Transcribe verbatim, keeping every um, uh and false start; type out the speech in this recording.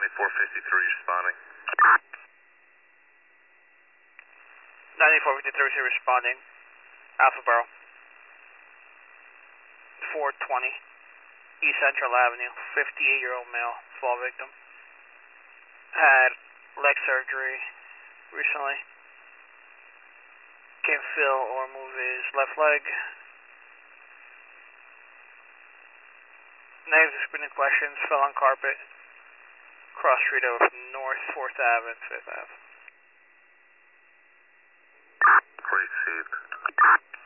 ninety-four fifty-three responding. ninety-four fifty-three responding. Alpha Borough. four twenty East Central Avenue. fifty-eight-year-old male, fall victim. Had leg surgery recently. Can't feel or move his left leg. Negative screening questions. Fell on carpet. Cross street of North fourth Avenue and fifth Avenue. Received.